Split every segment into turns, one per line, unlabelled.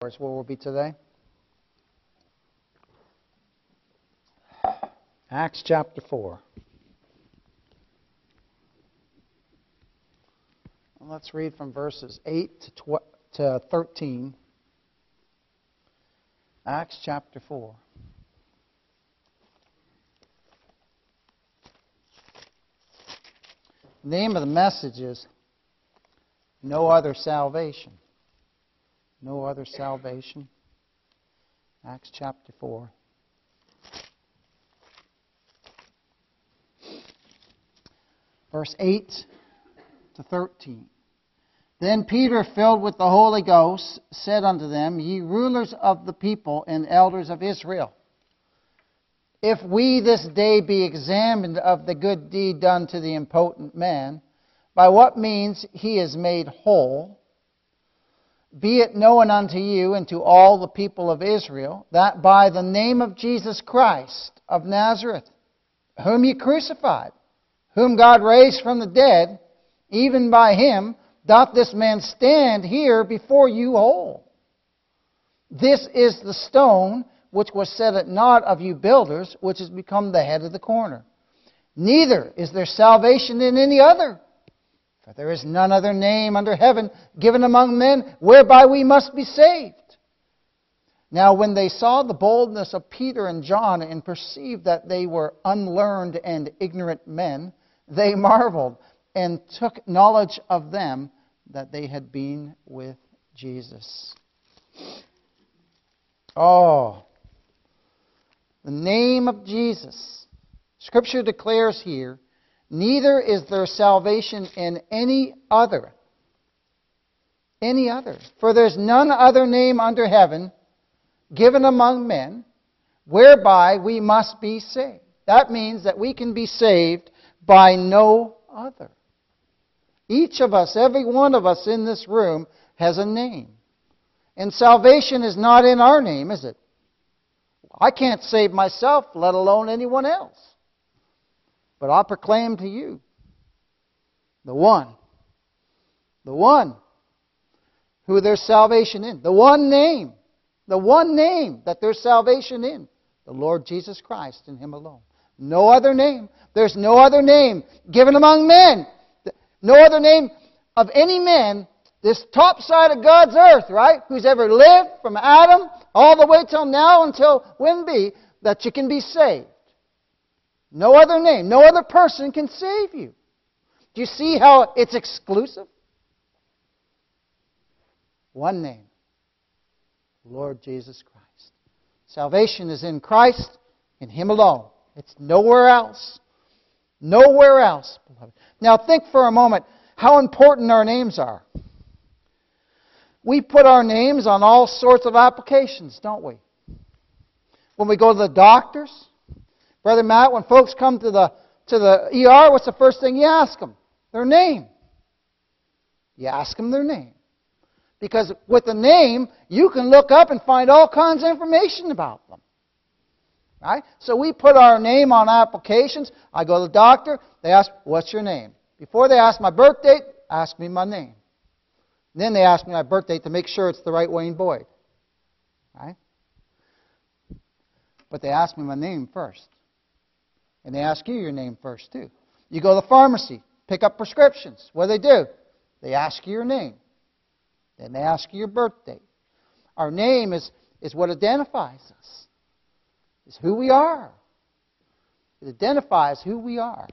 Where we'll be today. Acts chapter 4. Let's read from verses 8 to 13. Acts chapter 4. The name of the message is No Other Salvation. No other salvation. Acts chapter 4. Verse 8 to 13. Then Peter, filled with the Holy Ghost, said unto them, Ye rulers of the people and elders of Israel, if we this day be examined of the good deed done to the impotent man, by what means he is made whole, be it known unto you and to all the people of Israel, that by the name of Jesus Christ of Nazareth, whom ye crucified, whom God raised from the dead, even by him doth this man stand here before you whole. This is the stone which was set at naught of you builders, which has become the head of the corner. Neither is there salvation in any other. For there is none other name under heaven given among men whereby we must be saved. Now when they saw the boldness of Peter and John and perceived that they were unlearned and ignorant men, they marveled and took knowledge of them that they had been with Jesus. Oh, the name of Jesus. Scripture declares here, neither is there salvation in any other. Any other. For there's none other name under heaven given among men whereby we must be saved. That means that we can be saved by no other. Each of us, every one of us in this room has a name. And salvation is not in our name, is it? I can't save myself, let alone anyone else. But I proclaim to you, the one who there's salvation in, the one name that there's salvation in, the Lord Jesus Christ and Him alone. No other name. There's no other name given among men. No other name of any man, this top side of God's earth, right? Who's ever lived from Adam all the way till now until when be, that you can be saved. No other name, no other person can save you. Do you see how it's exclusive? One name, Lord Jesus Christ. Salvation is in Christ, in Him alone. It's nowhere else. Nowhere else, beloved. Now think for a moment how important our names are. We put our names on all sorts of applications, don't we? When we go to the doctors, Brother Matt, when folks come to the ER, what's the first thing you ask them? Their name. You ask them their name. Because with the name, you can look up and find all kinds of information about them. Right? So we put our name on applications. I go to the doctor, they ask, what's your name? Before they ask my birth date, ask me my name. And then they ask me my birth date to make sure it's the right Wayne Boyd. Right? But they ask me my name first. And they ask you your name first, too. You go to the pharmacy, pick up prescriptions. What do? They ask you your name. Then they ask you your birth date. Our name is what identifies us. It's who we are. It identifies who we are.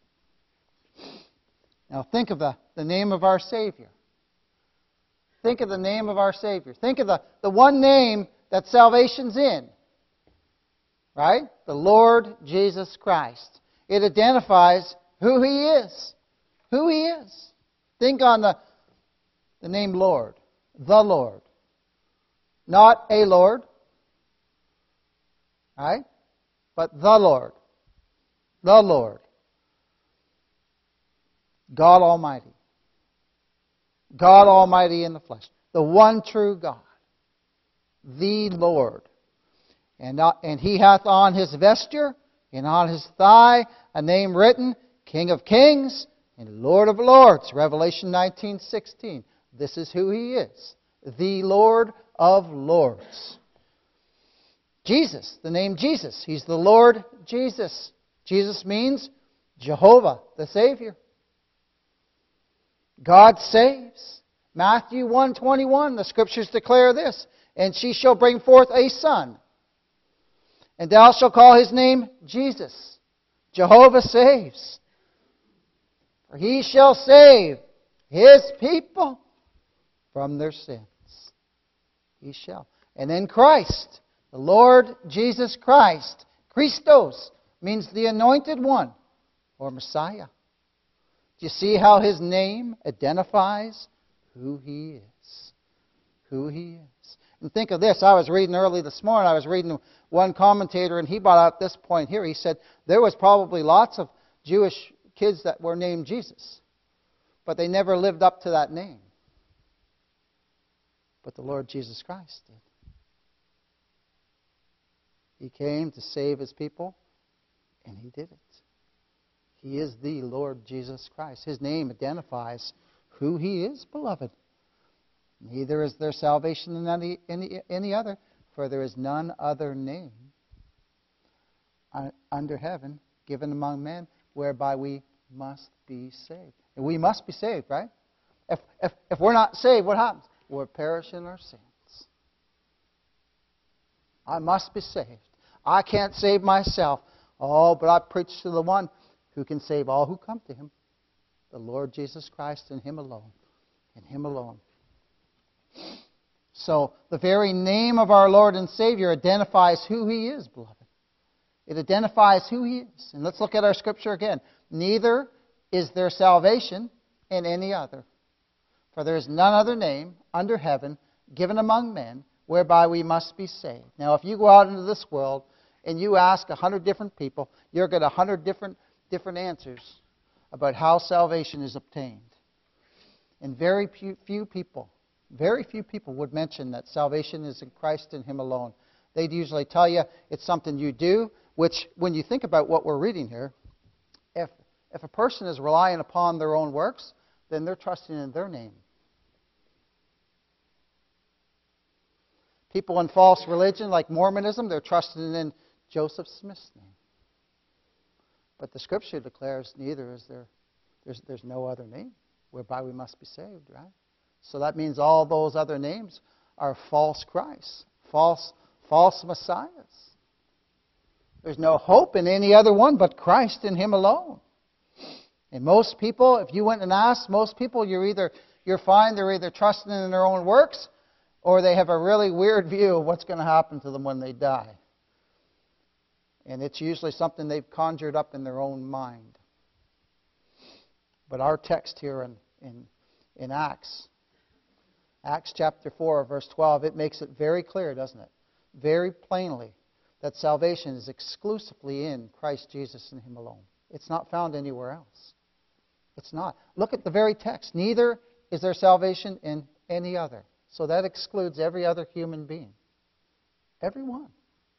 Now think of the name of our Savior. Think of the name of our Savior. Think of the one name that salvation's in. Right? The Lord Jesus Christ. It identifies who He is. Who He is. Think on the name Lord. The Lord. Not a Lord. Right? But the Lord. The Lord. God Almighty. God Almighty in the flesh. The one true God. The Lord. And He hath on His vesture and on His thigh a name written, King of Kings and Lord of Lords. Revelation 19:16. This is who He is. The Lord of lords. Jesus, the name Jesus. He's the Lord Jesus. Jesus means Jehovah, the Savior. God saves. Matthew 1:21, the Scriptures declare this, and she shall bring forth a son, and thou shalt call his name Jesus. Jehovah saves. For he shall save his people from their sins. He shall. And then Christ, the Lord Jesus Christ, Christos, means the anointed one, or Messiah. Do you see how his name identifies who he is? Who he is. And think of this. I was reading early this morning, I was reading one commentator, and he brought out this point here. He said there was probably lots of Jewish kids that were named Jesus, but they never lived up to that name. But the Lord Jesus Christ did. He came to save his people, and he did it. He is the Lord Jesus Christ. His name identifies who he is, beloved. Neither is there salvation in any other, for there is none other name under heaven given among men whereby we must be saved. And we must be saved, right? If we're not saved, what happens? We're perishing in our sins. I must be saved. I can't save myself. Oh, but I preach to the one who can save all who come to him, the Lord Jesus Christ, and him alone. And him alone. So, the very name of our Lord and Savior identifies who he is, beloved. It identifies who he is. And let's look at our scripture again. Neither is there salvation in any other. For there is none other name under heaven given among men whereby we must be saved. Now, if you go out into this world and you ask 100 different people, you'll get 100 different answers about how salvation is obtained. And very few people would mention that salvation is in Christ and him alone. They'd usually tell you it's something you do, which, when you think about what we're reading here, if a person is relying upon their own works, then they're trusting in their name. People in false religion like Mormonism, they're trusting in Joseph Smith's name. But the Scripture declares neither is there's no other name whereby we must be saved, right? So that means all those other names are false Christs, false Messiahs. There's no hope in any other one but Christ and him alone. And most people, if you went and asked most people, you're fine, they're either trusting in their own works, or they have a really weird view of what's going to happen to them when they die. And it's usually something they've conjured up in their own mind. But our text here in Acts chapter 4, verse 12, it makes it very clear, doesn't it? Very plainly, that salvation is exclusively in Christ Jesus and him alone. It's not found anywhere else. It's not. Look at the very text. Neither is there salvation in any other. So that excludes every other human being. Everyone.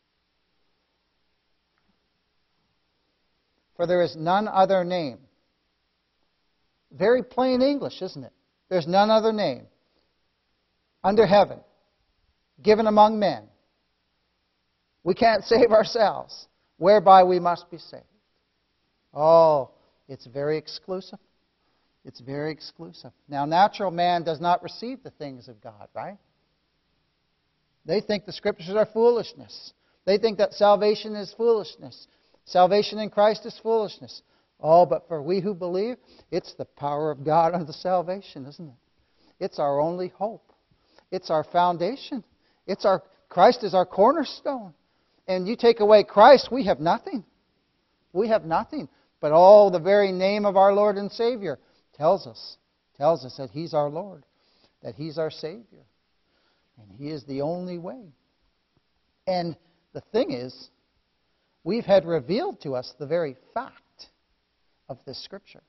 For there is none other name. Very plain English, isn't it? There's none other name under heaven given among men. We can't save ourselves, whereby we must be saved. Oh, it's very exclusive. It's very exclusive. Now, natural man does not receive the things of God, right? They think the Scriptures are foolishness. They think that salvation is foolishness. Salvation in Christ is foolishness. Oh, but for we who believe, it's the power of God unto salvation, isn't it? It's our only hope. It's our foundation. Christ is our cornerstone. And you take away Christ, we have nothing. We have nothing. But the very name of our Lord and Savior tells us that He's our Lord, that He's our Savior, and He is the only way. And the thing is, we've had revealed to us the very fact of this Scripture.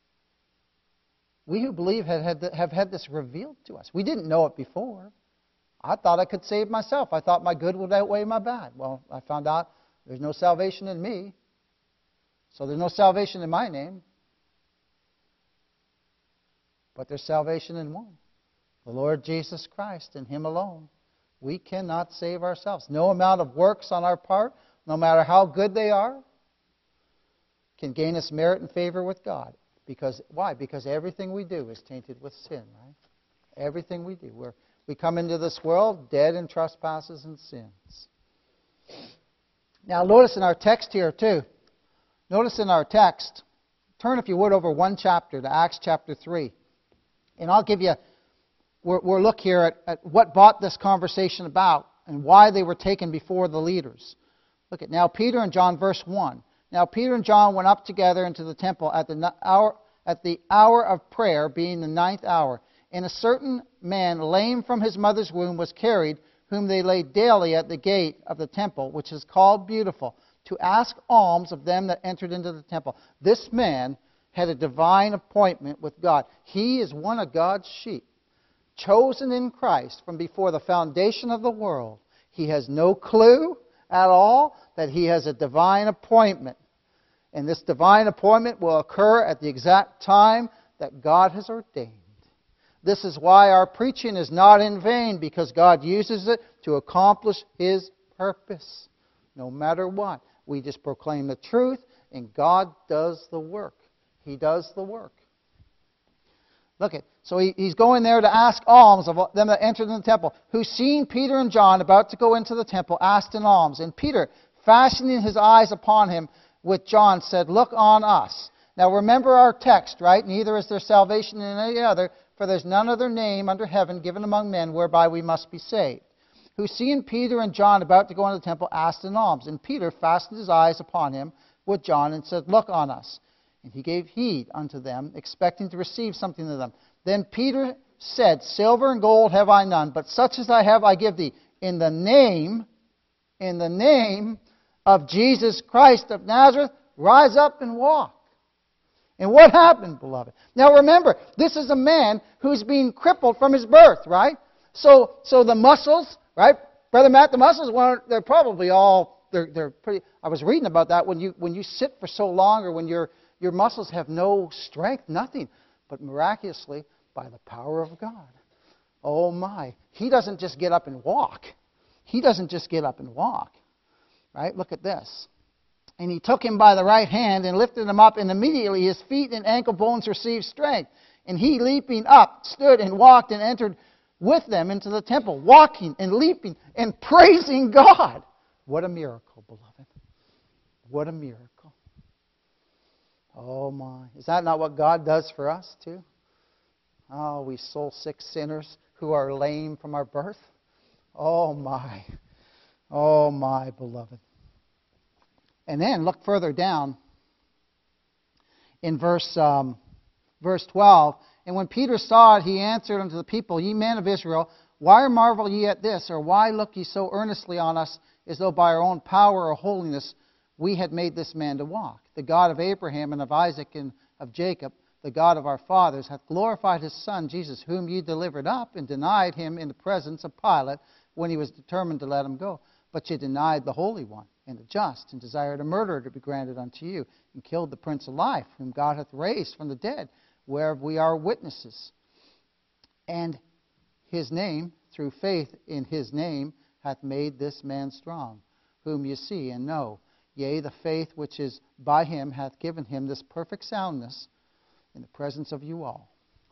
We who believe have had this revealed to us. We didn't know it before. I thought I could save myself. I thought my good would outweigh my bad. Well, I found out there's no salvation in me. So there's no salvation in my name. But there's salvation in one. The Lord Jesus Christ and Him alone. We cannot save ourselves. No amount of works on our part, no matter how good they are, can gain us merit and favor with God. Because why? Because everything we do is tainted with sin, right? Everything we do. We come into this world dead in trespasses and sins. Now notice in our text here too. Notice in our text, turn if you would over one chapter to Acts chapter 3. And I'll give you, we'll look here at what brought this conversation about and why they were taken before the leaders. Look at now Peter and John, verse 1. Now Peter and John went up together into the temple at the hour of prayer, being the 9th hour. And a certain man, lame from his mother's womb, was carried, whom they laid daily at the gate of the temple, which is called Beautiful, to ask alms of them that entered into the temple. This man had a divine appointment with God. He is one of God's sheep, chosen in Christ from before the foundation of the world. He has no clue at all that he has a divine appointment. And this divine appointment will occur at the exact time that God has ordained. This is why our preaching is not in vain, because God uses it to accomplish His purpose. No matter what. We just proclaim the truth, and God does the work. He does the work. Look at, so he's going there to ask alms of them that entered in the temple, who seeing Peter and John about to go into the temple, asked an alms. And Peter, fastening his eyes upon him with John, said, Look on us. Now remember our text, right? Neither is there salvation in any other, for there's none other name under heaven given among men whereby we must be saved. Who seeing Peter and John about to go into the temple, asked an alms. And Peter fastened his eyes upon him with John and said, Look on us. And he gave heed unto them, expecting to receive something of them. Then Peter said, Silver and gold have I none, but such as I have I give thee. In the name of Jesus Christ of Nazareth, rise up and walk. And what happened, beloved? Now remember, this is a man who's being crippled from his birth, right? So the muscles, right? Brother Matt, the muscles, they're probably all, they're pretty, I was reading about that when you sit for so long, or when your muscles have no strength, nothing. But miraculously, by the power of God. Oh my. He doesn't just get up and walk. He doesn't just get up and walk. Right? Look at this. And he took him by the right hand and lifted him up, and immediately his feet and ankle bones received strength. And he, leaping up, stood and walked and entered with them into the temple, walking and leaping and praising God. What a miracle, beloved. What a miracle. Oh my. Is that not what God does for us too? Oh, we soul-sick sinners who are lame from our birth. Oh my. Oh my, beloved. And then look further down in verse 12. And when Peter saw it, he answered unto the people, Ye men of Israel, why marvel ye at this? Or why look ye so earnestly on us, as though by our own power or holiness we had made this man to walk? The God of Abraham and of Isaac and of Jacob, the God of our fathers, hath glorified His Son, Jesus, whom ye delivered up and denied Him in the presence of Pilate, when he was determined to let Him go. But ye denied the Holy One and the just, and desired a murderer to be granted unto you, and killed the Prince of Life, whom God hath raised from the dead, whereof we are witnesses. And His name, through faith in His name, hath made this man strong, whom ye see and know. Yea, the faith which is by Him hath given Him this perfect soundness in the presence of you all.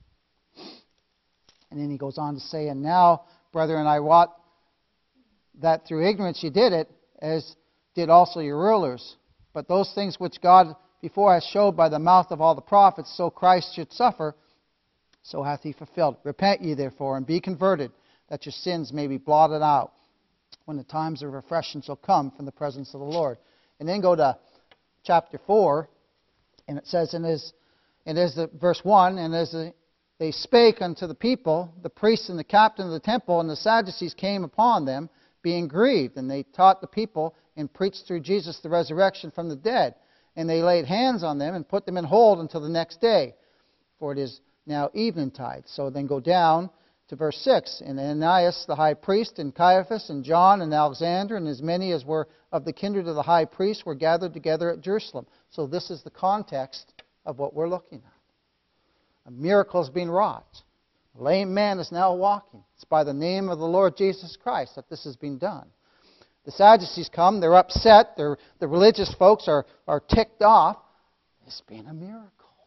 And then he goes on to say, And now, brethren, I wot that through ignorance ye did it, as did also your rulers. But those things which God before hath showed by the mouth of all the prophets, so Christ should suffer, so hath He fulfilled. Repent ye therefore, and be converted, that your sins may be blotted out, when the times of refreshing shall come from the presence of the Lord. And then go to chapter 4, and it says, verse 1, And as they spake unto the people, the priests and the captain of the temple and the Sadducees came upon them, being grieved. And they taught the people and preached through Jesus the resurrection from the dead. And they laid hands on them and put them in hold until the next day, for it is now eventide. So then go down to verse 6. And Ananias the high priest, and Caiaphas, and John, and Alexander, and as many as were of the kindred of the high priest, were gathered together at Jerusalem. So this is the context of what we're looking at. A miracle is being wrought. A lame man is now walking. It's by the name of the Lord Jesus Christ that this has been done. The Sadducees come, they're upset, the religious folks are ticked off. It's been a miracle.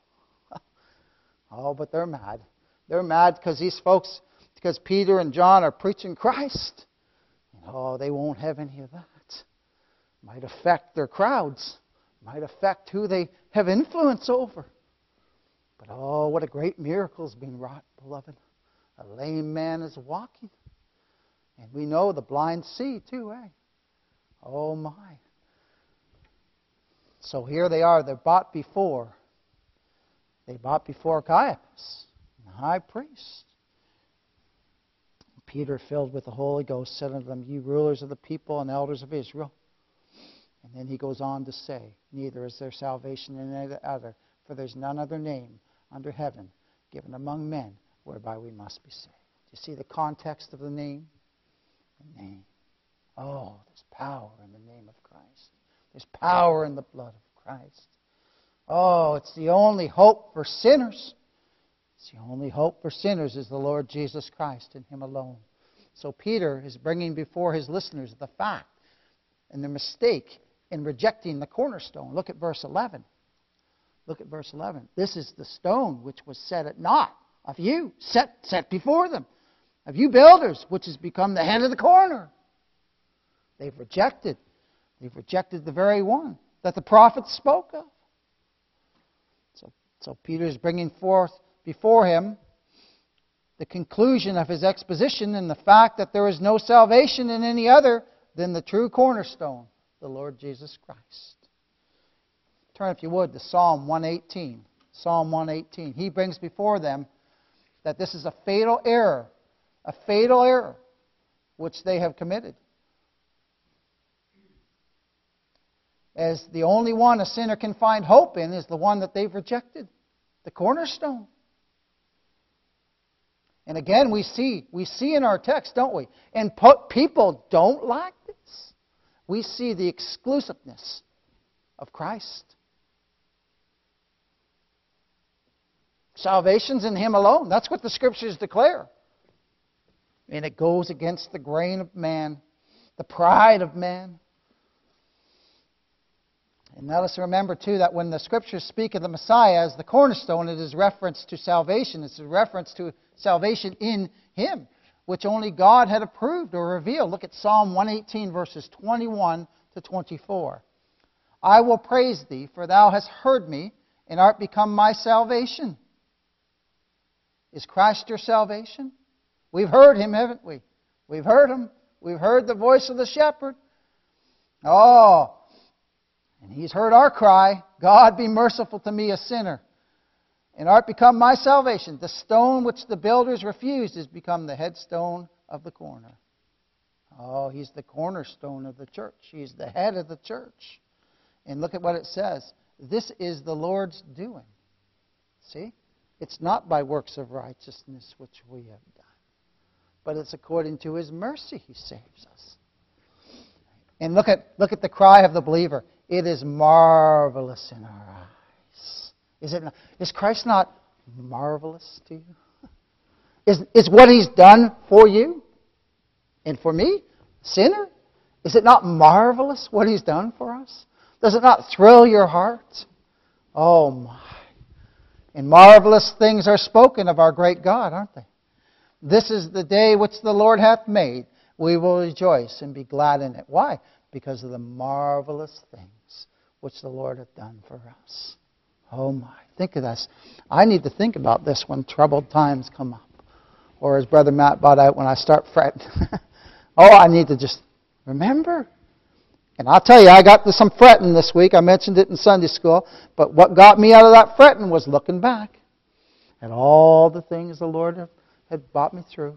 Oh, but they're mad. They're mad because Peter and John are preaching Christ. Oh, they won't have any of that. Might affect their crowds. Might affect who they have influence over. But oh, what a great miracle has been wrought, beloved. A lame man is walking. And we know the blind see too, eh? Oh my. So here they are. They're brought before Caiaphas, the high priest. Peter, filled with the Holy Ghost, said unto them, Ye rulers of the people and elders of Israel. And then he goes on to say, Neither is there salvation in any other, for there's none other name under heaven given among men whereby we must be saved. Do you see the context of the name? The name. Oh, there's power in the name of Christ. There's power in the blood of Christ. Oh, it's the only hope for sinners. It's the only hope for sinners is the Lord Jesus Christ and Him alone. So Peter is bringing before his listeners the fact and the mistake in rejecting the cornerstone. Look at verse 11. Look at verse 11. This is the stone which was set at naught of you, set before them, of you builders, which has become the head of the corner. They've rejected the very one that the prophets spoke of. So Peter is bringing forth before him the conclusion of his exposition and the fact that there is no salvation in any other than the true cornerstone, the Lord Jesus Christ. Turn, if you would, to Psalm 118. Psalm 118. He brings before them that this is a fatal error which they have committed. As the only one a sinner can find hope in is the one that they've rejected, the cornerstone. And again, we see in our text, don't we? And people don't like this. We see the exclusiveness of Christ. Salvation's in Him alone. That's what the Scriptures declare. And it goes against the grain of man, the pride of man. And let us remember, too, that when the Scriptures speak of the Messiah as the cornerstone, it is reference to salvation. It's a reference to salvation in Him, which only God had approved or revealed. Look at Psalm 118, verses 21 to 24. I will praise Thee, for Thou hast heard me, and art become my salvation. Is Christ your salvation? We've heard Him, haven't we? We've heard Him. We've heard the voice of the shepherd. Oh, and He's heard our cry, God be merciful to me, a sinner. And art become my salvation. The stone which the builders refused has become the headstone of the corner. Oh, He's the cornerstone of the church. He's the head of the church. And look at what it says. This is the Lord's doing. See? It's not by works of righteousness which we have done, but it's according to His mercy He saves us. And look at the cry of the believer. It is marvelous in our eyes. Is it not? Is Christ not marvelous to you? Is what He's done for you and for me, sinner? Is it not marvelous what He's done for us? Does it not thrill your heart? Oh my. And marvelous things are spoken of our great God, aren't they? This is the day which the Lord hath made. We will rejoice and be glad in it. Why? Because of the marvelous things which the Lord hath done for us. Oh my. Think of this. I need to think about this when troubled times come up. Or as Brother Matt brought out, when I start fretting. Oh, I need to just remember. And I'll tell you, I got to some fretting this week. I mentioned it in Sunday school. But what got me out of that fretting was looking back at all the things the Lord had brought me through.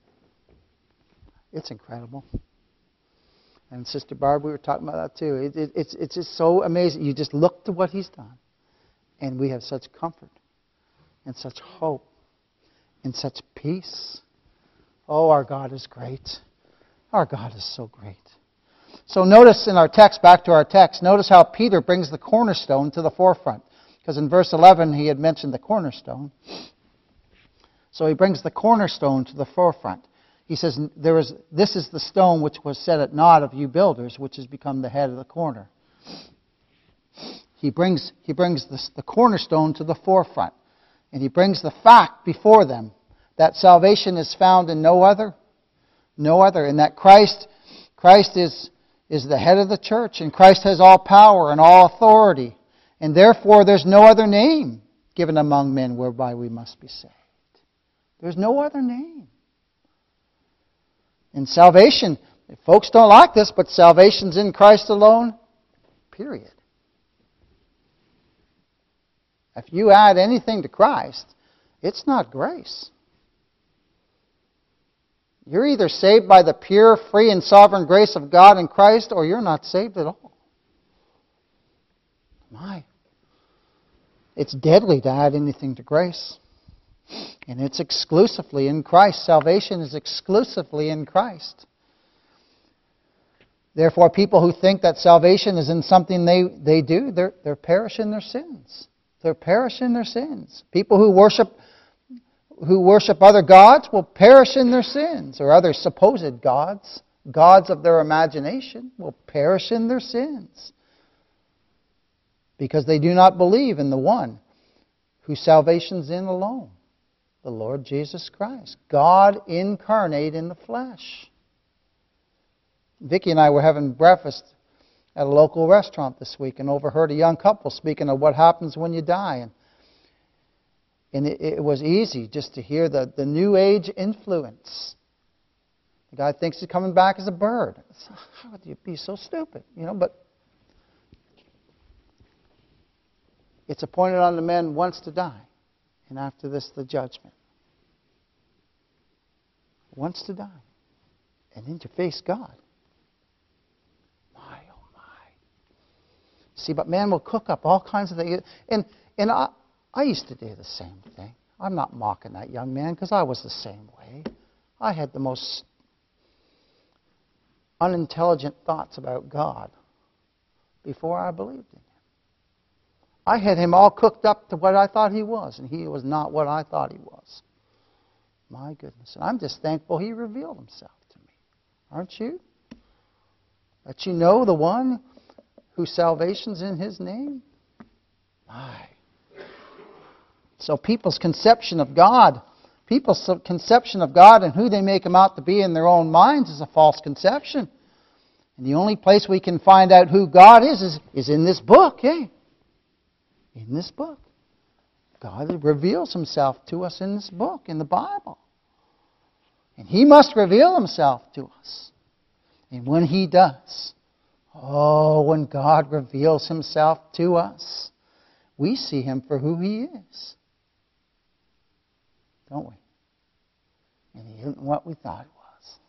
It's incredible. And Sister Barb, we were talking about that too. It's just so amazing. You just look to what He's done. And we have such comfort and such hope and such peace. Oh, our God is great. Our God is so great. So notice in our text, back to our text, notice how Peter brings the cornerstone to the forefront. Because in verse 11 he had mentioned the cornerstone. So he brings the cornerstone to the forefront. He says, this is the stone which was set at naught of you builders, which has become the head of the corner. He brings the cornerstone to the forefront. And he brings the fact before them that salvation is found in no other. No other. And that Christ is the head of the church. And Christ has all power and all authority. And therefore there's no other name given among men whereby we must be saved. There's no other name. And salvation, folks don't like this, but salvation's in Christ alone, period. If you add anything to Christ, it's not grace. You're either saved by the pure, free, and sovereign grace of God in Christ, or you're not saved at all. It's deadly to add anything to grace. And it's exclusively in Christ. Salvation is exclusively in Christ. Therefore, people who think that salvation is in something they do, they're perishing in their sins. They're perishing in their sins. People who worship other gods will perish in their sins, or other supposed gods of their imagination will perish in their sins, because they do not believe in the one whose salvation's in alone, the Lord Jesus Christ, God incarnate in the flesh. Vicki and I were having breakfast at a local restaurant this week and overheard a young couple speaking of what happens when you die. And it was easy just to hear the New Age influence. The guy thinks he's coming back as a bird. How would you be so stupid? But it's appointed unto men once to die, and after this the judgment. Once to die, and then to face God. My, oh my. See, but man will cook up all kinds of things. And I used to do the same thing. I'm not mocking that young man, because I was the same way. I had the most unintelligent thoughts about God before I believed in Him. I had him all cooked up to what I thought he was, and he was not what I thought he was. My goodness. And I'm just thankful He revealed Himself to me. Aren't you? That you know the one whose salvation's in His name? My. So people's conception of God and who they make Him out to be in their own minds is a false conception. And the only place we can find out who God is in this book, eh? In this book. God reveals Himself to us in this book, in the Bible. And He must reveal Himself to us. And when He does, when God reveals Himself to us, we see Him for who He is. Don't we? And He isn't what we thought He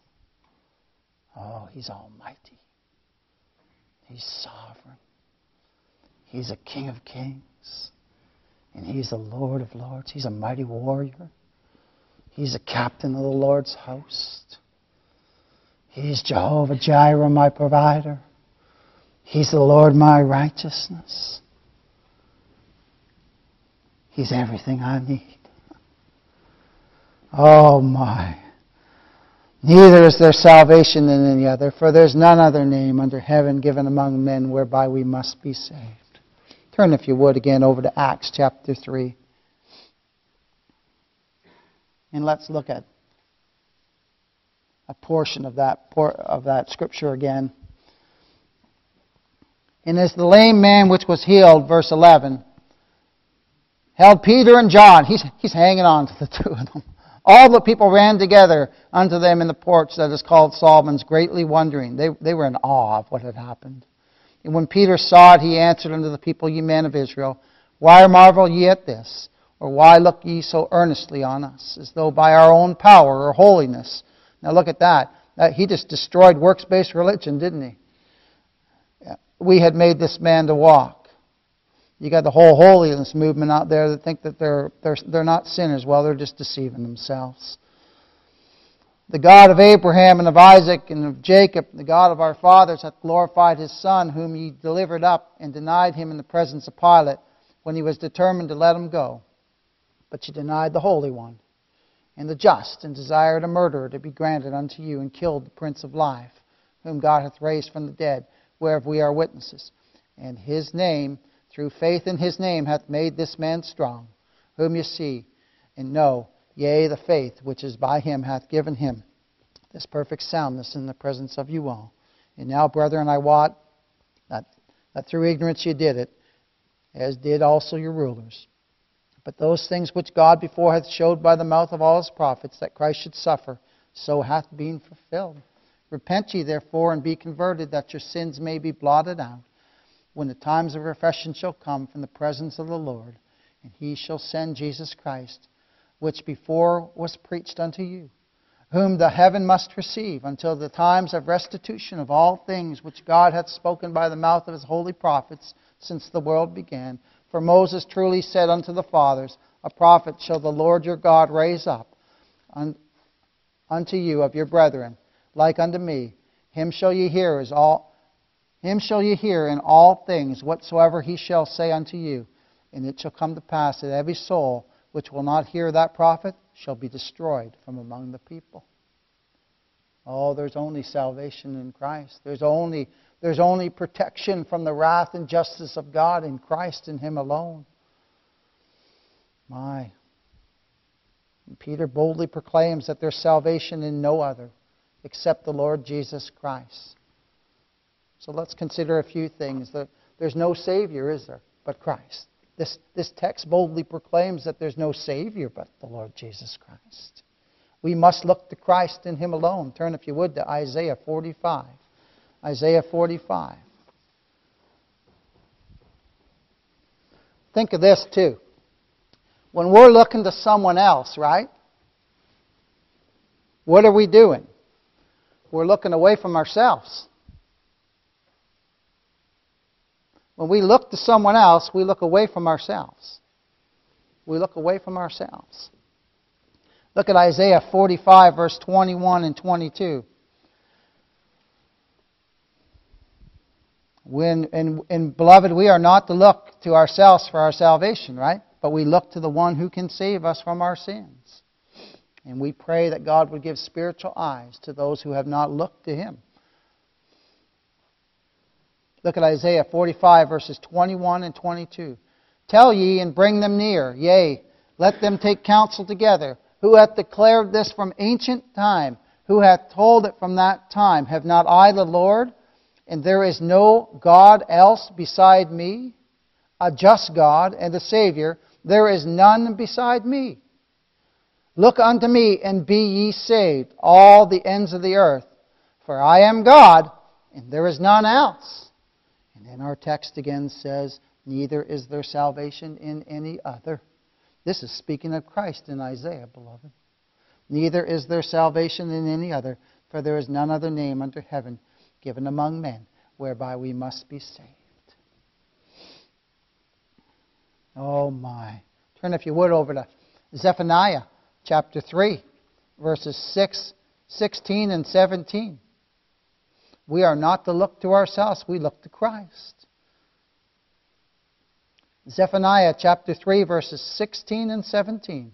was. He's almighty. He's sovereign. He's a King of kings. And He's the Lord of lords. He's a mighty warrior. He's a captain of the Lord's host. He's Jehovah Jireh, my provider. He's the Lord, my righteousness. He's everything I need. Oh my. Neither is there salvation in any other, for there's none other name under heaven given among men whereby we must be saved. Turn, if you would, again over to Acts chapter 3. And let's look at a portion of that scripture again. And as the lame man which was healed, verse 11, held Peter and John. He's hanging on to the two of them. All the people ran together unto them in the porch that is called Solomon's, greatly wondering. They were in awe of what had happened. And when Peter saw it, he answered unto the people, Ye men of Israel, why marvel ye at this? Or why look ye so earnestly on us, as though by our own power or holiness? Now look at that. He just destroyed works-based religion, didn't he? We had made this man to walk. You got the whole holiness movement out there that think that they're not sinners. Well, they're just deceiving themselves. The God of Abraham and of Isaac and of Jacob, the God of our fathers, hath glorified His Son, whom ye delivered up and denied Him in the presence of Pilate, when he was determined to let Him go. But ye denied the Holy One. and the just, and desired a murderer to be granted unto you, and killed the Prince of Life, whom God hath raised from the dead, whereof we are witnesses. And His name, through faith in His name, hath made this man strong, whom you see and know, yea, the faith which is by Him hath given Him this perfect soundness in the presence of you all. And now, brethren, I wot that through ignorance you did it, as did also your rulers. But those things which God before hath showed by the mouth of all His prophets, that Christ should suffer, so hath been fulfilled. Repent ye therefore, and be converted, that your sins may be blotted out, when the times of refreshing shall come from the presence of the Lord, and He shall send Jesus Christ, which before was preached unto you, whom the heaven must receive, until the times of restitution of all things which God hath spoken by the mouth of His holy prophets since the world began. For Moses truly said unto the fathers, a prophet shall the Lord your God raise up unto you of your brethren, like unto me. Him shall ye hear in all things whatsoever He shall say unto you. And it shall come to pass that every soul which will not hear that prophet shall be destroyed from among the people. Oh, there's only salvation in Christ. There's only protection from the wrath and justice of God in Christ and Him alone. My. And Peter boldly proclaims that there's salvation in no other except the Lord Jesus Christ. So let's consider a few things. There's no Savior, is there, but Christ. This text boldly proclaims that there's no Savior but the Lord Jesus Christ. We must look to Christ and Him alone. Turn, if you would, to Isaiah 45. Isaiah 45. Think of this too. When we're looking to someone else, right? What are we doing? We're looking away from ourselves. When we look to someone else, we look away from ourselves. We look away from ourselves. Look at Isaiah 45, verse 21 and 22. And beloved, we are not to look to ourselves for our salvation, right? But we look to the one who can save us from our sins. And we pray that God would give spiritual eyes to those who have not looked to Him. Look at Isaiah 45, verses 21 and 22. Tell ye and bring them near, yea, let them take counsel together. Who hath declared this from ancient time? Who hath told it from that time? Have not I the Lord? And there is no God else beside me, a just God and a Savior. There is none beside me. Look unto me and be ye saved, all the ends of the earth. For I am God, and there is none else. And then our text again says, neither is there salvation in any other. This is speaking of Christ in Isaiah, beloved. Neither is there salvation in any other, for there is none other name under heaven given among men, whereby we must be saved. Oh my. Turn, if you would, over to Zephaniah chapter 3, verses 16 and 17. We are not to look to ourselves, we look to Christ. Zephaniah chapter 3, verses 16 and 17.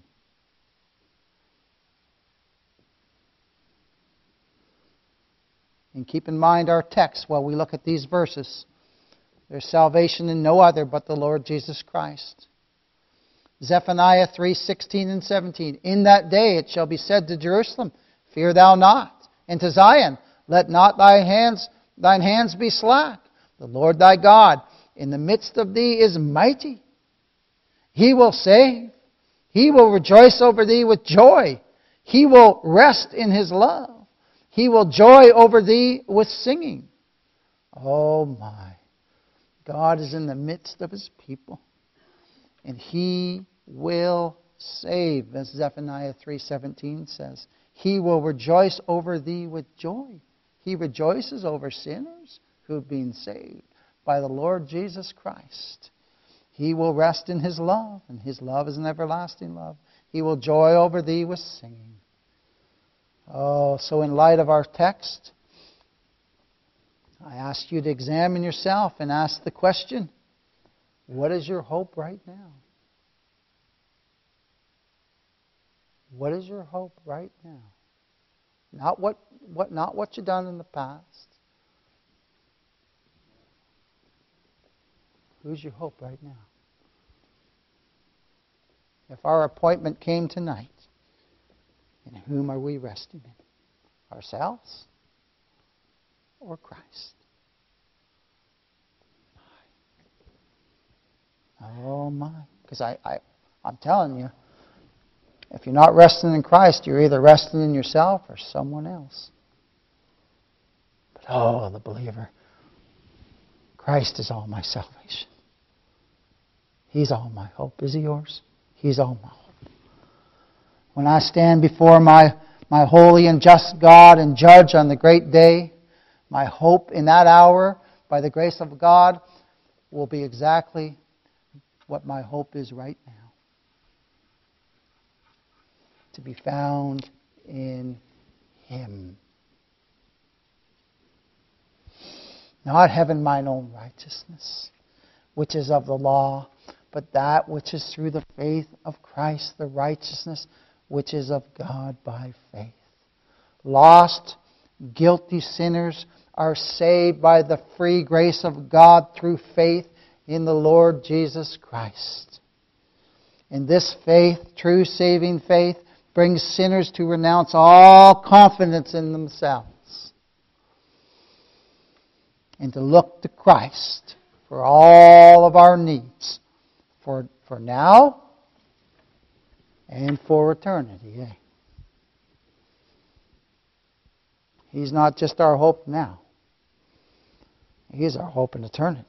And keep in mind our text while we look at these verses. There's salvation in no other but the Lord Jesus Christ. Zephaniah 3, 16 and 17. In that day it shall be said to Jerusalem, fear thou not. And to Zion, let not thine hands be slack. The Lord thy God in the midst of thee is mighty. He will save. He will rejoice over thee with joy. He will rest in His love. He will joy over thee with singing. Oh my. God is in the midst of His people. And He will save, as Zephaniah 3:17 says. He will rejoice over thee with joy. He rejoices over sinners who have been saved by the Lord Jesus Christ. He will rest in His love, and His love is an everlasting love. He will joy over thee with singing. Oh, so in light of our text, I ask you to examine yourself and ask the question, what is your hope right now? What is your hope right now? Not what you've done in the past. Who's your hope right now? If our appointment came tonight, in whom are we resting in? Ourselves or Christ? Oh my. Because I'm telling you, if you're not resting in Christ, you're either resting in yourself or someone else. But oh, the believer, Christ is all my salvation. He's all my hope. Is He yours? He's all my hope. When I stand before my holy and just God and judge on the great day, my hope in that hour, by the grace of God, will be exactly what my hope is right now. To be found in Him. Not having mine own righteousness, which is of the law, but that which is through the faith of Christ, the righteousness which is of God by faith. Lost, guilty sinners are saved by the free grace of God through faith in the Lord Jesus Christ. And this faith, true saving faith, brings sinners to renounce all confidence in themselves and to look to Christ for all of our needs, for now and for eternity. Eh? He's not just our hope now. He's our hope in eternity.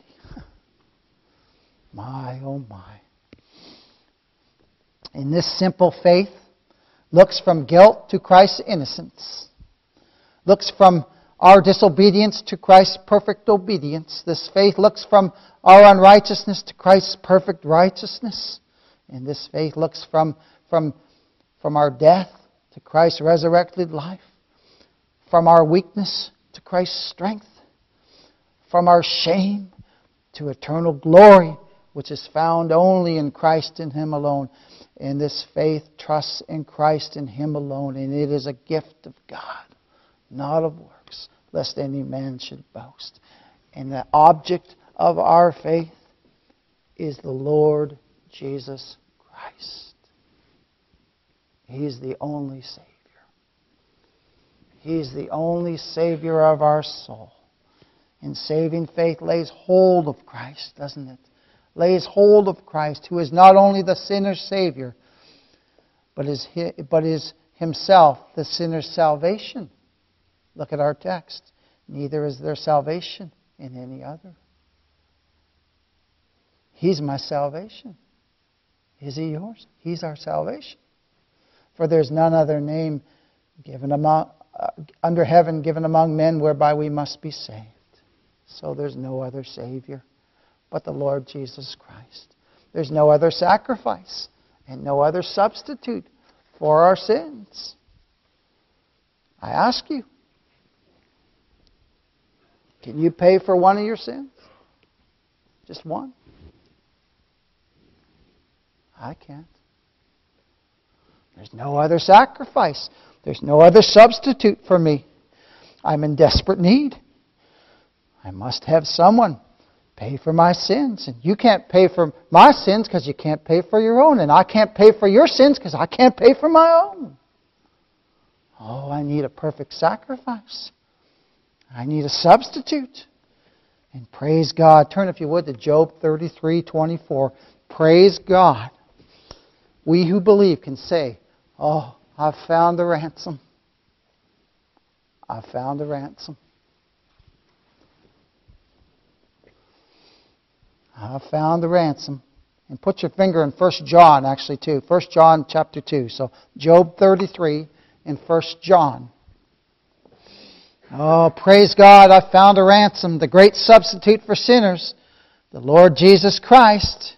My, oh my. In this simple faith, looks from guilt to Christ's innocence. Looks from our disobedience to Christ's perfect obedience. This faith looks from our unrighteousness to Christ's perfect righteousness. And this faith looks from our death to Christ's resurrected life. From our weakness to Christ's strength. From our shame to eternal glory, which is found only in Christ and Him alone. And this faith trusts in Christ and Him alone. And it is a gift of God, not of works, lest any man should boast. And the object of our faith is the Lord Jesus Christ. He's the only Savior. He's the only Savior of our soul. And saving faith lays hold of Christ, doesn't it? Lays hold of Christ, who is not only the sinner's Savior, but is Himself the sinner's salvation. Look at our text. Neither is there salvation in any other. He's my salvation. Is He yours? He's our salvation. For there's none other name given under heaven given among men whereby we must be saved. So there's no other Savior but the Lord Jesus Christ. There's no other sacrifice and no other substitute for our sins. I ask you, can you pay for one of your sins? Just one? I can't. There's no other sacrifice. There's no other substitute for me. I'm in desperate need. I must have someone pay for my sins. And you can't pay for my sins because you can't pay for your own. And I can't pay for your sins because I can't pay for my own. Oh, I need a perfect sacrifice. I need a substitute. And praise God. Turn, if you would, to Job 33:24. Praise God. We who believe can say, oh, I've found the ransom. I've found the ransom. I found the ransom. And put your finger in 1 John, actually, too. 1 John chapter 2. So, Job 33 and 1 John. Oh, praise God, I found a ransom, the great substitute for sinners, the Lord Jesus Christ.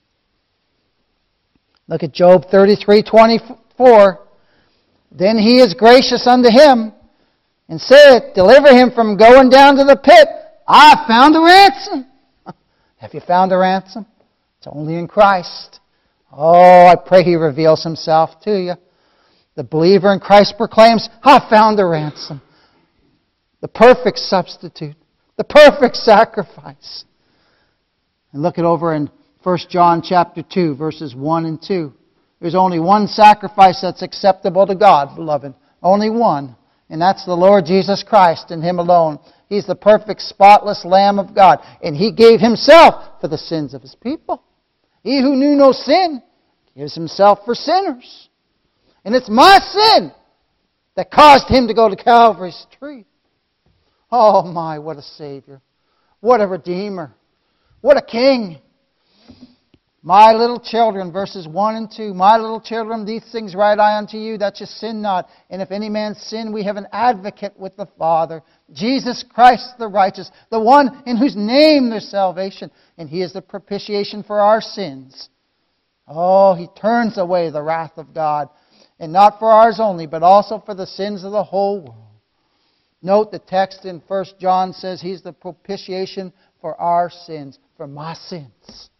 Look at Job 33:24. Then He is gracious unto him, and saith, deliver him from going down to the pit. I found a ransom. Have you found a ransom? It's only in Christ. Oh, I pray He reveals Himself to you. The believer in Christ proclaims, I found a ransom. The perfect substitute. The perfect sacrifice. And look it over in 1 John chapter 2, verses 1 and 2. There's only one sacrifice that's acceptable to God, beloved. Only one. And that's the Lord Jesus Christ and Him alone. He's the perfect, spotless Lamb of God. And He gave Himself for the sins of His people. He who knew no sin gives Himself for sinners. And it's my sin that caused Him to go to Calvary's tree. Oh my, what a Savior. What a Redeemer. What a King. My little children, verses 1 and 2. My little children, these things write I unto you, that you sin not. And if any man sin, we have an advocate with the Father, Jesus Christ the righteous, the one in whose name there's salvation. And He is the propitiation for our sins. Oh, He turns away the wrath of God. And not for ours only, but also for the sins of the whole world. Note the text in 1 John says He's the propitiation for our sins, for my sins.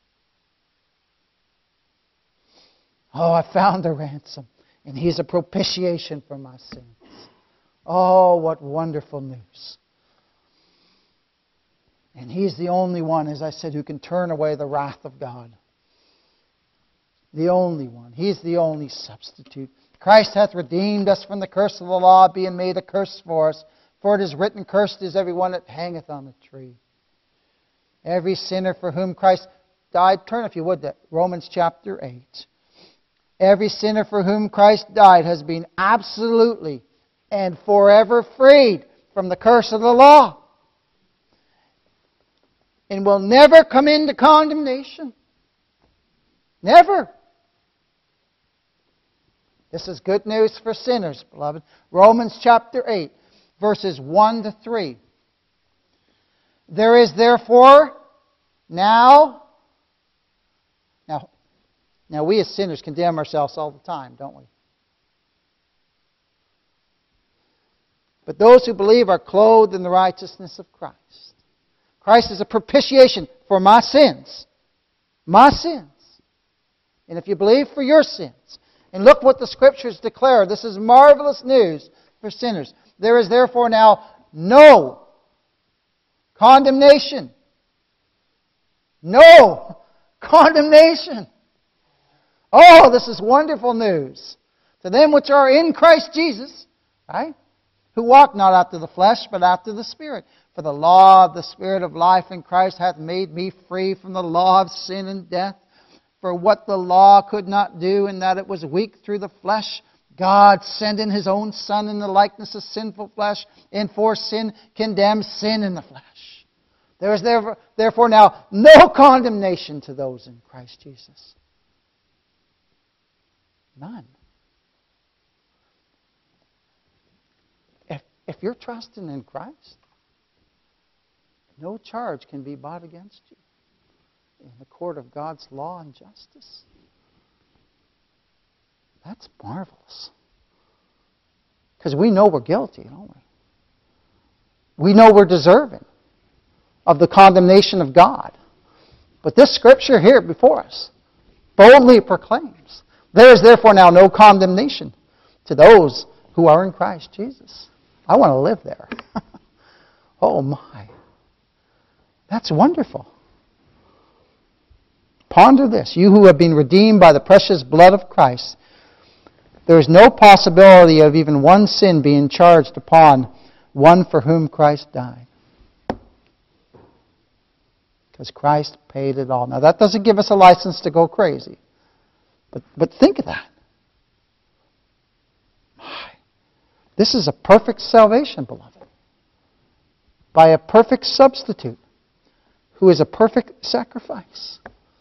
Oh, I found a ransom, and He's a propitiation for my sins. Oh, what wonderful news. And He's the only one, as I said, who can turn away the wrath of God. The only one. He's the only substitute. Christ hath redeemed us from the curse of the law, being made a curse for us. For it is written, cursed is every one that hangeth on the tree. Every sinner for whom Christ died. Turn, if you would, to Romans chapter 8. Every sinner for whom Christ died has been absolutely and forever freed from the curse of the law. And will never come into condemnation. Never. This is good news for sinners, beloved. Romans chapter 8, verses 1 to 3. There is therefore now we as sinners condemn ourselves all the time, don't we? But those who believe are clothed in the righteousness of Christ. Christ is a propitiation for my sins. My sins. And if you believe, for your sins. And look what the Scriptures declare. This is marvelous news for sinners. There is therefore now no condemnation. No condemnation. Oh, this is wonderful news. To them which are in Christ Jesus, right? Who walk not after the flesh, but after the Spirit. For the law of the Spirit of life in Christ hath made me free from the law of sin and death. For what the law could not do, in that it was weak through the flesh, God sending His own Son in the likeness of sinful flesh, and for sin condemned sin in the flesh. There is therefore now no condemnation to those in Christ Jesus. None. If you're trusting in Christ, no charge can be brought against you in the court of God's law and justice. That's marvelous. Because we know we're guilty, don't we? We know we're deserving of the condemnation of God. But this Scripture here before us boldly proclaims, there is therefore now no condemnation to those who are in Christ Jesus. I want to live there. Oh my. That's wonderful. Ponder this. You who have been redeemed by the precious blood of Christ, there is no possibility of even one sin being charged upon one for whom Christ died. Because Christ paid it all. Now that doesn't give us a license to go crazy. But think of that. This is a perfect salvation, beloved. By a perfect substitute who is a perfect sacrifice.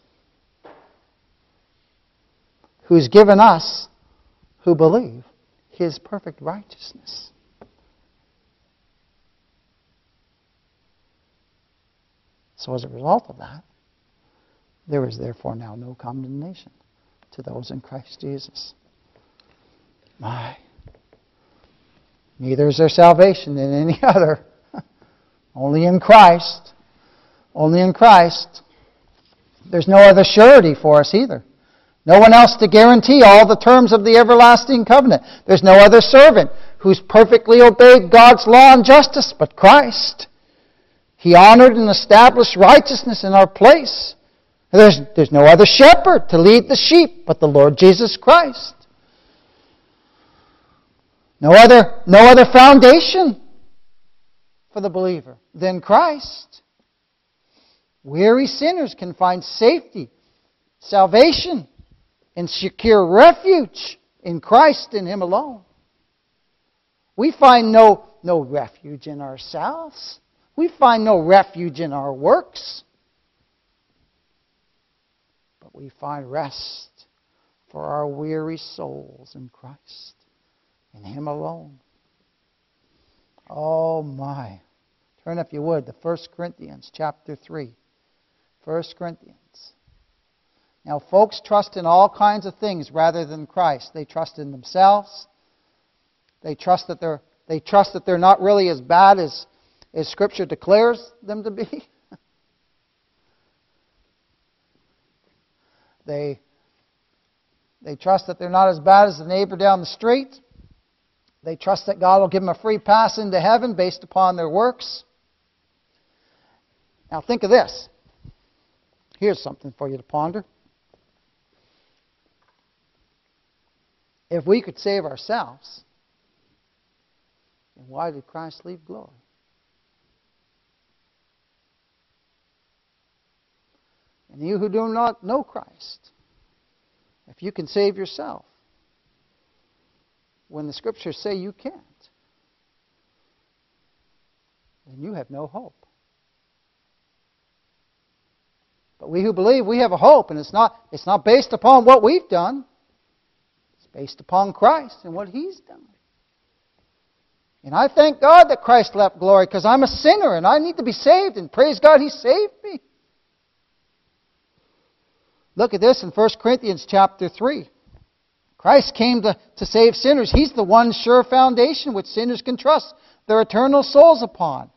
Who's given us, who believe, His perfect righteousness. So as a result of that, there is therefore now no condemnation to those in Christ Jesus. My. Neither is there salvation in any other. Only in Christ. Only in Christ. There's no other surety for us either. No one else to guarantee all the terms of the everlasting covenant. There's no other servant who's perfectly obeyed God's law and justice but Christ. He honored and established righteousness in our place. There's no other shepherd to lead the sheep but the Lord Jesus Christ. No other foundation for the believer than Christ. Weary sinners can find safety, salvation, and secure refuge in Christ and Him alone. We find no refuge in ourselves. We find no refuge in our works. But we find rest for our weary souls in Christ, in Him alone. Oh my. Turn, if you would, to 1 Corinthians chapter 3. 1 Corinthians. Now, folks trust in all kinds of things rather than Christ. They trust in themselves. They trust that they're not really as bad as Scripture declares them to be. They trust that they're not as bad as the neighbor down the street. They trust that God will give them a free pass into heaven based upon their works. Now think of this. Here's something for you to ponder. If we could save ourselves, then why did Christ leave glory? And you who do not know Christ, if you can save yourself, when the Scriptures say you can't, then you have no hope. But we who believe, we have a hope, and it's not based upon what we've done. It's based upon Christ and what He's done. And I thank God that Christ left glory, because I'm a sinner and I need to be saved, and praise God He saved me. Look at this in 1 Corinthians chapter 3. Christ came to save sinners. He's the one sure foundation which sinners can trust their eternal souls upon.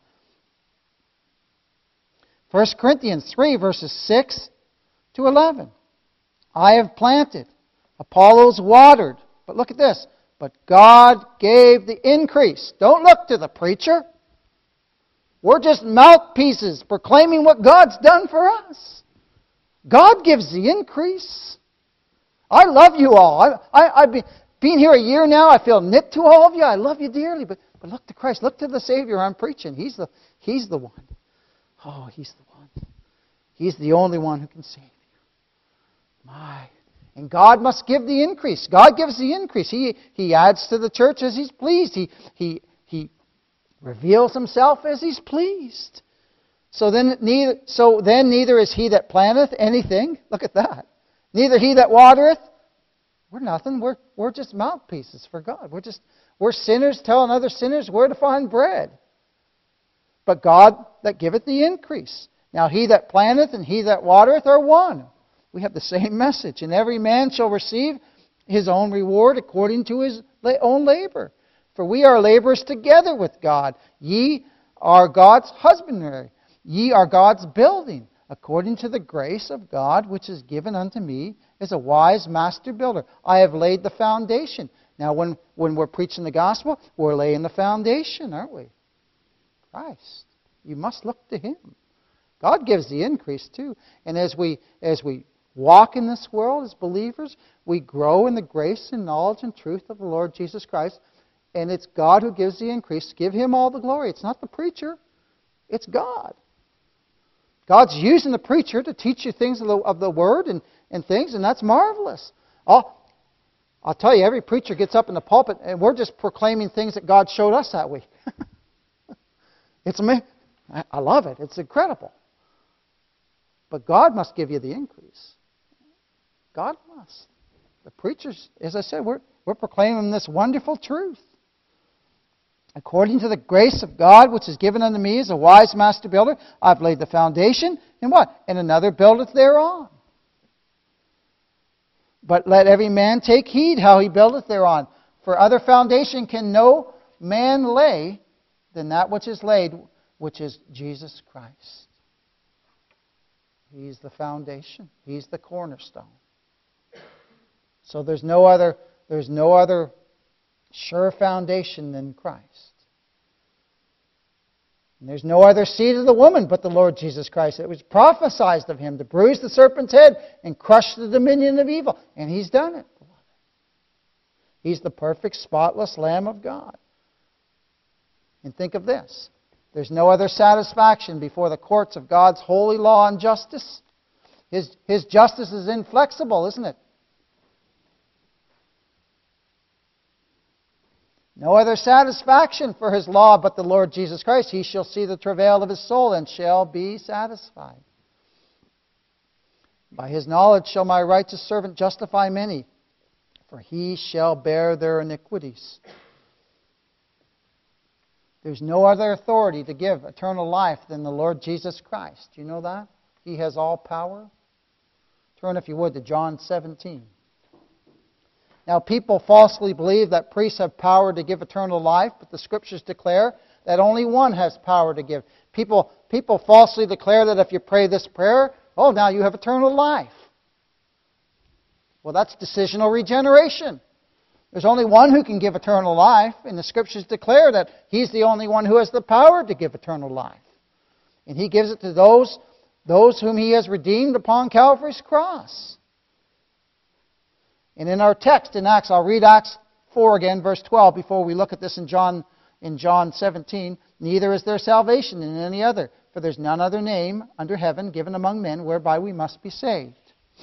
1 Corinthians 3, verses 6 to 11. I have planted, Apollos watered. But look at this. But God gave the increase. Don't look to the preacher. We're just mouthpieces proclaiming what God's done for us. God gives the increase. I love you all. I've been here a year now. I feel knit to all of you. I love you dearly. But look to Christ. Look to the Savior I'm preaching. He's the one. Oh, He's the one. He's the only one who can save you. My. And God must give the increase. God gives the increase. He adds to the church as He's pleased. He reveals Himself as He's pleased. So then neither is he that planteth anything. Look at that. Neither he that watereth. We're nothing. We're just mouthpieces for God. We're sinners telling other sinners where to find bread. But God that giveth the increase. Now he that planteth and he that watereth are one. We have the same message. And every man shall receive his own reward according to his own labor. For we are laborers together with God. Ye are God's husbandry. Ye are God's building, according to the grace of God which is given unto me as a wise master builder. I have laid the foundation. Now when we're preaching the gospel, we're laying the foundation, aren't we? Christ. You must look to Him. God gives the increase too. And as we walk in this world as believers, we grow in the grace and knowledge and truth of the Lord Jesus Christ. And it's God who gives the increase. Give Him all the glory. It's not the preacher. It's God. God's using the preacher to teach you things of the Word and things, and that's marvelous. I'll tell you, every preacher gets up in the pulpit, and we're just proclaiming things that God showed us that week. It's amazing. I love it. It's incredible. But God must give you the increase. God must. The preachers, as I said, we're proclaiming this wonderful truth. According to the grace of God, which is given unto me as a wise master builder, I've laid the foundation, and what? And another buildeth thereon. But let every man take heed how he buildeth thereon. For other foundation can no man lay than that which is laid, which is Jesus Christ. He's the foundation. He's the cornerstone. So there's no other sure foundation than Christ. And there's no other seed of the woman but the Lord Jesus Christ. It was prophesied of him to bruise the serpent's head and crush the dominion of evil. And he's done it. He's the perfect, spotless Lamb of God. And think of this. There's no other satisfaction before the courts of God's holy law and justice. His justice is inflexible, isn't it? No other satisfaction for his law but the Lord Jesus Christ. He shall see the travail of his soul and shall be satisfied. By his knowledge shall my righteous servant justify many, for he shall bear their iniquities. There's no other authority to give eternal life than the Lord Jesus Christ. Do you know that? He has all power. Turn, if you would, to John 17. Now, people falsely believe that priests have power to give eternal life, but the Scriptures declare that only one has power to give. People falsely declare that if you pray this prayer, oh, now you have eternal life. Well, that's decisional regeneration. There's only one who can give eternal life, and the Scriptures declare that He's the only one who has the power to give eternal life. And He gives it to those whom He has redeemed upon Calvary's cross. And in our text in Acts, I'll read Acts 4 again, verse 12, before we look at this in John 17. Neither is there salvation in any other, for there's none other name under heaven given among men whereby we must be saved.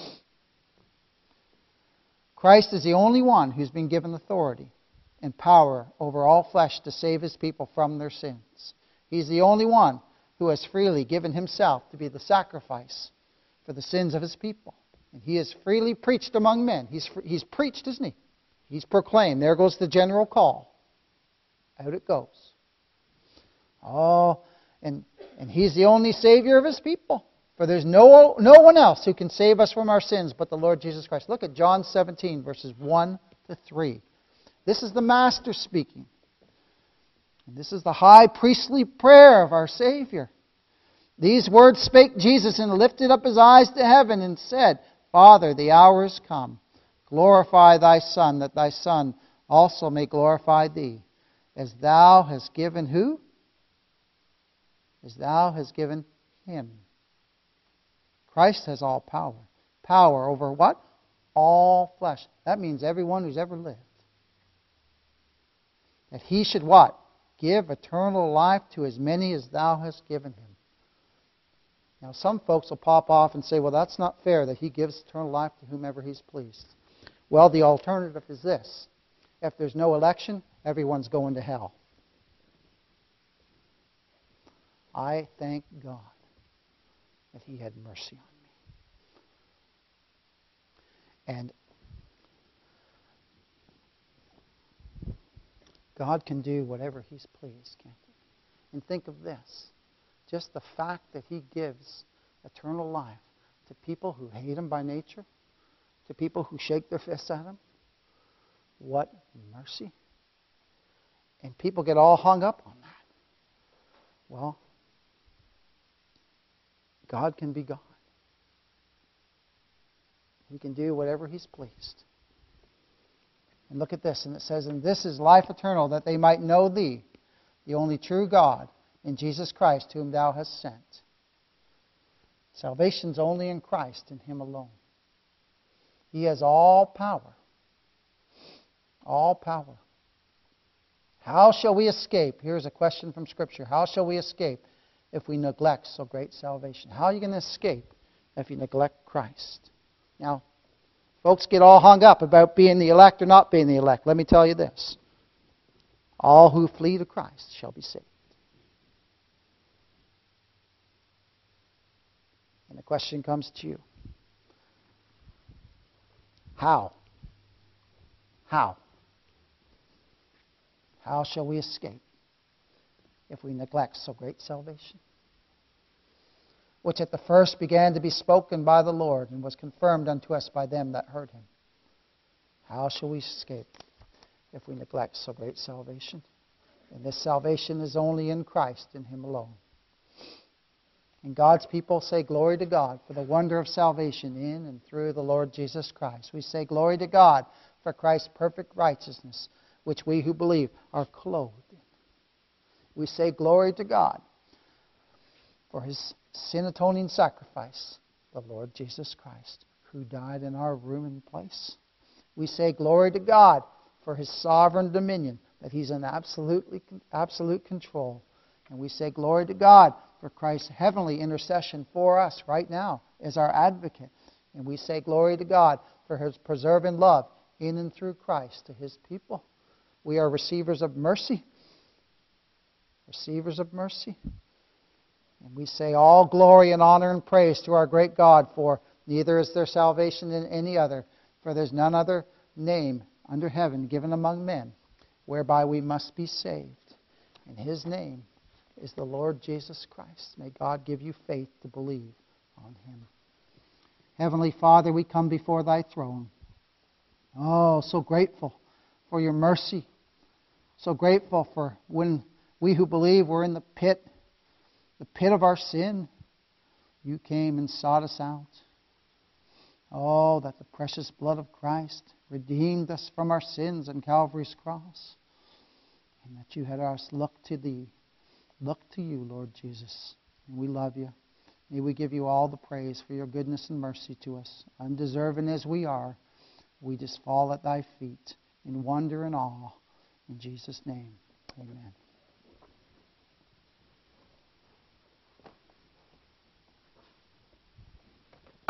Christ is the only one who's been given authority and power over all flesh to save His people from their sins. He's the only one who has freely given Himself to be the sacrifice for the sins of His people. And He has freely preached among men. He's preached, isn't He? He's proclaimed. There goes the general call. Out it goes. Oh, and He's the only Savior of His people. For there's no one else who can save us from our sins but the Lord Jesus Christ. Look at John 17, verses 1 to 3. This is the Master speaking. And this is the high priestly prayer of our Savior. These words spake Jesus and lifted up His eyes to heaven and said, Father, the hour is come. Glorify Thy Son, that Thy Son also may glorify Thee. As Thou hast given who? As Thou hast given Him. Christ has all power. Power over what? All flesh. That means everyone who's ever lived. That He should what? Give eternal life to as many as Thou hast given Him. Now, some folks will pop off and say, well, that's not fair that He gives eternal life to whomever He's pleased. Well, the alternative is this. If there's no election, everyone's going to hell. I thank God that He had mercy on me. And God can do whatever He's pleased, can't He? And think of this. Just the fact that He gives eternal life to people who hate Him by nature, to people who shake their fists at Him. What mercy. And people get all hung up on that. Well, God can be God. He can do whatever He's pleased. And look at this, and it says, and this is life eternal, that they might know Thee, the only true God, in Jesus Christ, whom Thou hast sent. Salvation's only in Christ, in Him alone. He has all power. All power. How shall we escape? Here's a question from Scripture. How shall we escape if we neglect so great salvation? How are you going to escape if you neglect Christ? Now, folks get all hung up about being the elect or not being the elect. Let me tell you this. All who flee to Christ shall be saved. And the question comes to you. How? How? How shall we escape if we neglect so great salvation? Which at the first began to be spoken by the Lord and was confirmed unto us by them that heard Him. How shall we escape if we neglect so great salvation? And this salvation is only in Christ, in Him alone. And God's people say glory to God for the wonder of salvation in and through the Lord Jesus Christ. We say glory to God for Christ's perfect righteousness, which we who believe are clothed in. We say glory to God for His sin-atoning sacrifice, the Lord Jesus Christ, who died in our room and place. We say glory to God for His sovereign dominion, that He's in absolute control. And we say glory to God for Christ's heavenly intercession for us right now as our advocate. And we say glory to God for His preserving love in and through Christ to His people. We are receivers of mercy. Receivers of mercy. And we say all glory and honor and praise to our great God, for neither is there salvation in any other, for there's none other name under heaven given among men whereby we must be saved. And His name is the Lord Jesus Christ. May God give you faith to believe on Him. Heavenly Father, we come before Thy throne. Oh, so grateful for Your mercy. So grateful for when we who believe were in the pit of our sin, You came and sought us out. Oh, that the precious blood of Christ redeemed us from our sins on Calvary's cross. And that You had us look to Thee. Look to You, Lord Jesus. And we love You. May we give You all the praise for Your goodness and mercy to us. Undeserving as we are, we just fall at Thy feet in wonder and awe. In Jesus' name, amen.